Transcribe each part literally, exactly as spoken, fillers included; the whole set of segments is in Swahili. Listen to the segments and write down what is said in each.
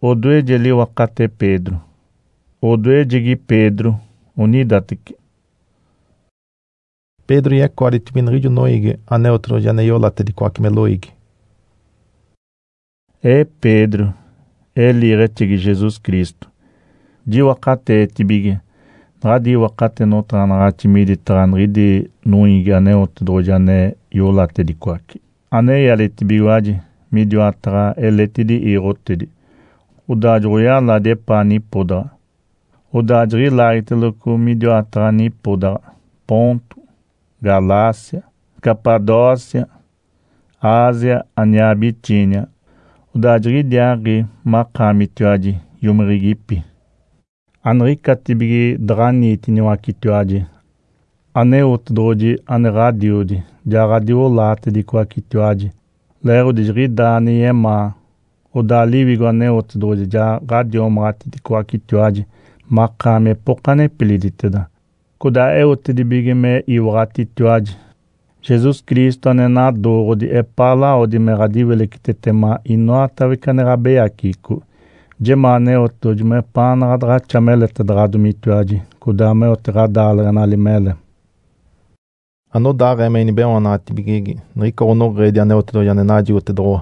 Odoe li wakate Pedro. Odoe jigi Pedro. Unidatik. Pedro e korit bin ridio noig aneutro janeyolate di quack meloig. E Pedro. Ele retigi Jesus Cristo. Di wakate tibige. Radi wakate no tranrati midi tranridi nuig aneutro jane yolate di quack. Ane yale tibigwaji midi atra eletidi irotidi. Udajroya la de pani podra. Udajri laiteluku midi atra ni podra. Ponto. Galácia, Capadócia, Ásia, Ania Bitínia, o dadri diari makamituadi yumrigipi. Anrika tibigi drani tiniwakituadi. Aneut doji ane radiodi, ja radio late di kwakituadi. Lero di ridani ema, o da livigo aneut doji ja radio mati di kwakituadi, makame pokane piliditeda. Kuda eu te de big me e o atitude. Jesus Cristo ne na doro de e pala o de meradivele que te tema e nota we canera be akiku. Je mane o to de me pan radra chamele te dradu mituadi. Kuda me o te radal na limele. Ano dare me ni be ona ti bigigi. Nriko ono redi ane o te do jane naji o te dro.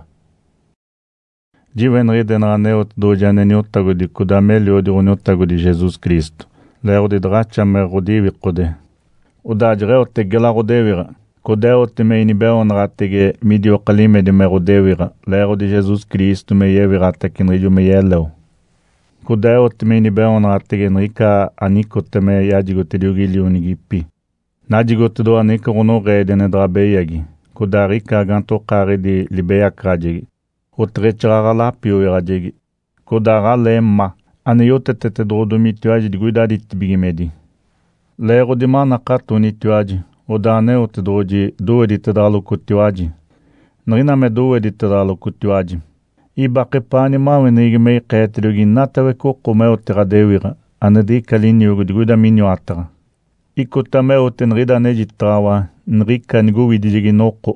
Jiven redi na ane o te do jane ni otago di kuda me li o di otago di Jesus Cristo. Lero de dracha me rodivi kode. Udajre o te gela rodevira. Kode o te me inibe on ratege midio kalime de me rodevira. Lero de Jesus Cristo me yevira te kinrijo me yeleo. Kode o te me inibe on ratege nrika aniko te me yajigo te diugili unigipi. Najigo te do anika ono rede ne drabe yagi. Koda rika ganto kare di libeya krajegi. O trechara la pio irajegi. Koda rale ma. Ane yote tete drodo mi tuaji di guida di tibigimedi. Lero di mana kato ni tuaji. Oda ane o te droji doe di te dalo ku tuaji. Nrina me doe di te dalo ku tuaji. Iba kepani mawe nigi mei kete dogi natawe koko me o te radewira. Ane di kalini yogo di guida minyo atara. Iko tame o te nrida neji trawa. Nrika nigu widi jigi noko.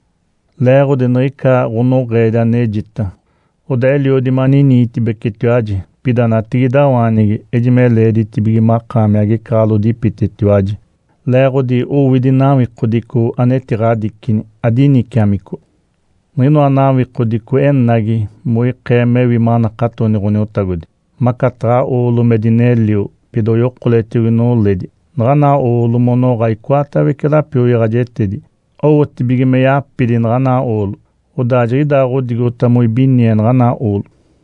Lero di nrika rono reda nejita. Oda elio di manini iti beke tuaji. Pidana tigida wanigi ejimele di tibigi makame agi kralo di pite tuaji. Lero di o widi nawi kodiku aneti radikini adini kiamiku. Nino anawi kodiku ennagi mui keme wimana kato ni runi otagudi. Makatra o lumedinelio pido yokule tigino ledi. Nrana o lumono raikwata wikila pio irajetedi. O tibigi meya pidi nrana olu. Udajrida rodigo tamui binye nrana olu.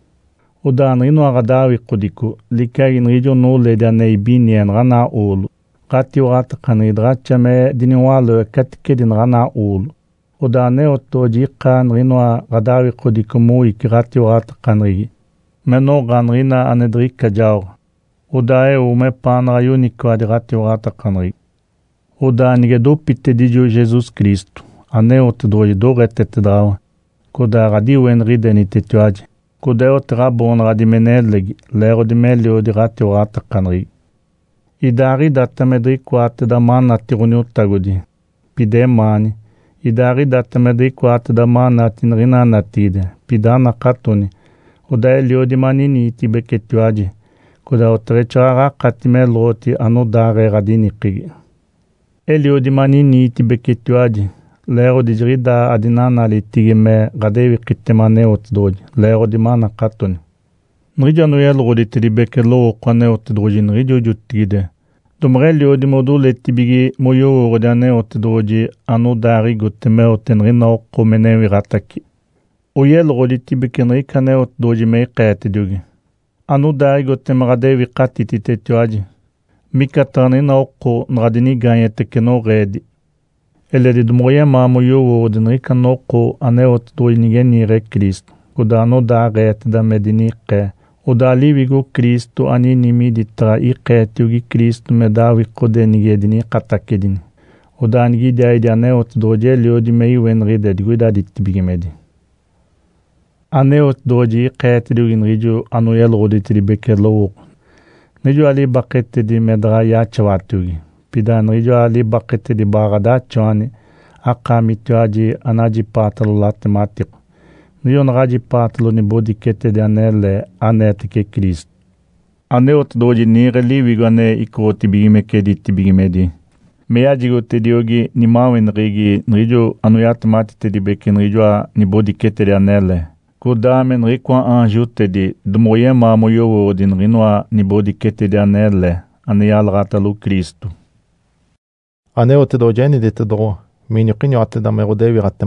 Uda nrino agadawi kudiku, likagi nrijo no leda neibini en rana ulu. Kati wata kanridracha me diniwalo katike din rana ulu. Uda neo toji ka nrino agadawi kudiku mui kirati wata kanrigi. Meno ganrina anedrika jaur. Uda e ume pan rayuni kwa dirati wata kanrigi. Uda nigedo pite dijo Jesus Cristo. Aneo te doji do rete te drawa. Kuda radi wen ride ni te tuaji. Kudeo trabon radimenelegi, lero di meglio di rati o rata kanri. Idari data medri quate da manna tiruni ottagodi. Pide mani. Idari data medri quate da manna tinrina natide. Pidana katoni. Oda elio di manini ti beketuaji. Kuda otrecciara katime loti anu dare radini kigi. Elio di manini ti beketuaji. Lero di grida adinana li tigime gadevi kittemane ot doji. Lero di mana katoni. Nrijo no yelro di tilibeke lo kwane ot doji nrijo juttigide. Dumrelio di module tibigi moyo rodane ot doji anu dari gutteme ot nrina okko menevi rataki. O yelro di tibeke nrikane ot doji mei kayate dogi. Anu dari gutteme gadevi katiti te tuaji. Mikatanina okko nradini ganyete keno redi. Ele di dmoye mamo yo odinrika noko aneot do inigeni re Cristo. Kuda no da ret da medinike. Oda livigo Cristo anini di tra i ketiugi Cristo me davi kode nigedini katakedini. Oda nigi da ide aneot doje lio di mei wen ride di guida di tibigimedi. Aneot doji ketiugi inrijo anoyel rodi tribeke lo. Nijo ali bakete di medra ya chawatugi. Pidan rijo ali bakete di barada chwani aka mituaji anaji patalu latematiku. Nrijo nraji patlo ni bodi kete de anele anete ke Kristo. Ane ot doji nire livigo ane iko tibigime kedi tibigime di. Meajigo te diogi ni mawe nrigi nrijo anuyate mati te di beke nrijo ni bodi kete de anele. Kodame nrikwa anju te di dumoye ma moyo o di nrinwa ni bodi kete de anele ane yal ratalu Kristo. Ane ot dojeni de te dro. Mini qinyo ate da me rodevi ratem.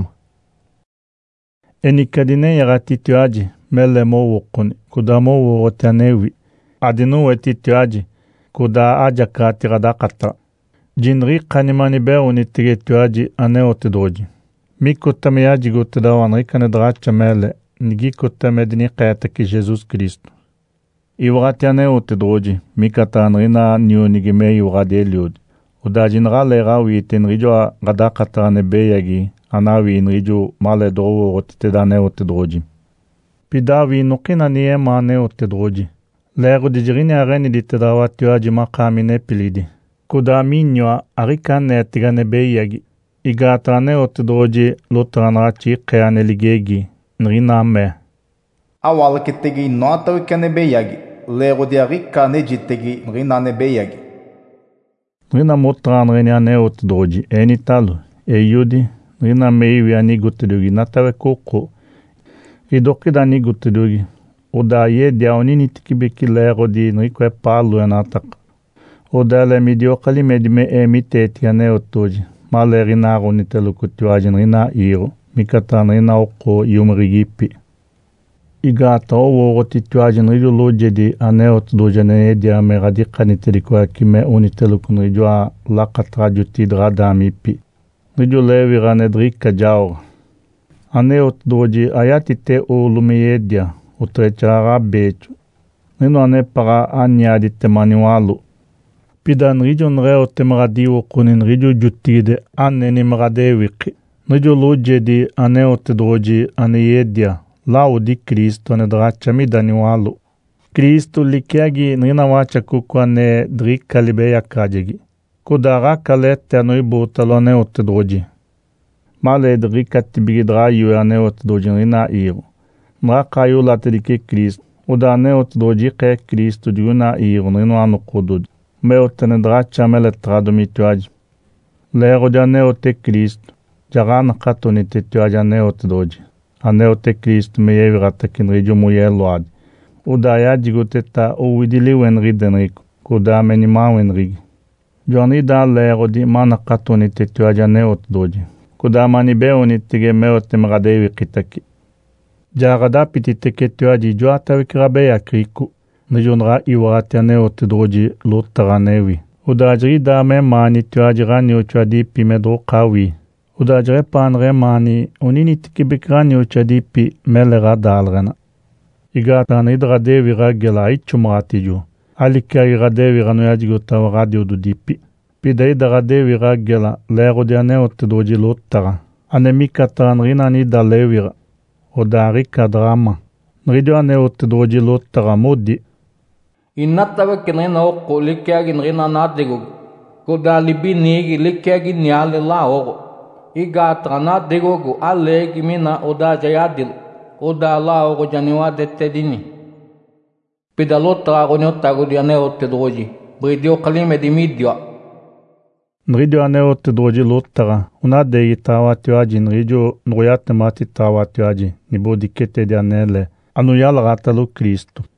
Eni kadine yarati tuaji mele mo wokoni kuda mo wotanewi. Adinu weti tuaji kuda aja kati rada kata. Jinri kanimani be uni tige tuaji ane ot doji. Mi kutame yaji gutada wanri kane dracha mele nigi kutame dini kayata ki Jesus Kristo. Iwagati ane ot doji mi kata anrina niyo nigime iwagade liodi. Uda jinra lera wite nrijo rada kata ane beyagi anawi nrijo male drowo otite dane ot doji. Pidawi nukina niye mane ot doji. Lego di jirini areni di tedawa tuaji makamine pilidi. Kuda minyo arikane tigane beyagi. Igatane ot doji lutranrachi kayane ligegi nrina me. Awal kitegi nota wikane beyagi. Lego di arikane jitegi nrina ne beyagi. Nrina mutran reni ane ot doji eni talu e yudi nrina meiwi ani gutedugi natawe koko. Idokida ani gutedugi. Uda ye dia onini tikibeki lego di nrikwe palu enatak. Uda le midio kali medime e miteti ane ot doji. Male rina roni telu kutuaji nrina iro. Mikata nrina oko yumrigipi. Igata owo roti tuaji nrijo loje di ane ot doji ne dia me radika nitelikwa kime unitelu kunrijo lakatra juti dradami pi. Nrijo levi rane drika jaur. Ane ot doji ayati te o lumeye dia. Utrechara bechu. Nino ane para anya di temaniwalu. Pida nrijo nreo temaradiwo kuni nrijo jutide ane ni marade wiki. Nrijo loje di ane ot doji ane yedia. Lao di Kristo ne dracha midaniwalu. Kristo likiagi nrina wacha kukwa ne drika libeya kajegi. Kudara kalete anoi botalo ane ot doji. Male drika tibigi drayu ane ot doji nrina iro. Mra kayo latelike Kristo. Uda ane ot doji ke Kristo diguna iro nrino anu kodod. Me otene dracha mele tradomi tuaji. Lero di ane ote Kristo. Jarana katoni te tuaji ane ot doji. Ane ote Kristo me yevi ratakin rijo muye load. Uda ya jigoteta o widili wenri denriko. Kuda meni ma wenrigi. Joani da lero di mana katoni te tuaji ane ot doji. Kuda mani be oni tige me ote mradevi kitaki. Jarada piti teke tuaji jo atawikirabe ya kriku. Nijonra iwarati ane ot doji lotaranewi. Uda jiri da me mani tuaji rani ochuadi pi medro kawi. Uda jire panre mani onini tikibik rani ochuadi pi melera dalrena. Igata idradevi ragela ichumrati jo. Alika iradevi rano yajigota wa radio du dipi. Pida idradevi ragela lero di ane ot doji lotara. Ane mikata nrina ni da levira. Uda rika drama. Nridio ane ot doji lotara modi. Inatawe kinrina oko likiagi nrina nadigo. Kuda libi nigi likiagi nyale la oro. Iga trana digogo alegi mina oda jayadil. Oda la oro janiwa detedini. Pidalo trago nyotago di ane ot doji. Bridio kalime di midio. Nridio ane ot doji lotara. Una degi tawa tuaji nridio nroyate mati tawa tuaji. Nibo dikete di anele. Anu yal ratalu Kristo.